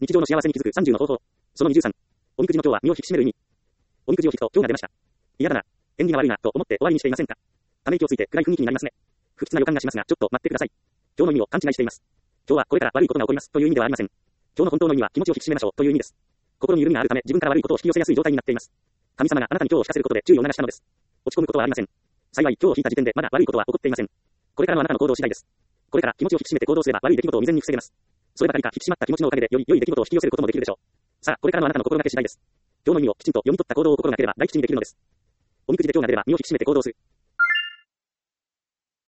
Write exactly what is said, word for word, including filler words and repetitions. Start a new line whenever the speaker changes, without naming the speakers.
日常の幸せに気づくさんじゅうの方法。そのにじゅうさん。おみくじの今日は身を引き締める意味。おみくじを引くと今日が出ました。嫌だな。縁起が悪いな、と思って終わりにしていませんか。ため息をついて暗い雰囲気になりますね。不吉な予感がしますが、ちょっと待ってください。今日の意味を勘違いしています。今日はこれから悪いことが起こります、という意味ではありません。今日の本当の意味は気持ちを引き締めましょう、という意味です。心に緩みがあるため自分から悪いことを引き寄せやすい状態になっています。神様があなたに今日を引かせることで注意を促したのです。落ち込むことはありません。幸い今日を引いた時点でまだ悪いことは起こっていません。これからのあなたの行動次第です。これから気持ちを引き締めて行動すれば悪い出来事を未然に防げます。そればかりか引き締まった気持ちのおかげでより良い出来事を引き寄せることもできるでしょう。さあ、これからのあなたの心がけ次第です。今日の意味をきちんと読み取った行動を心がければ大吉にできるのです。おみくじで今日が出れば身を引き締めて行動する。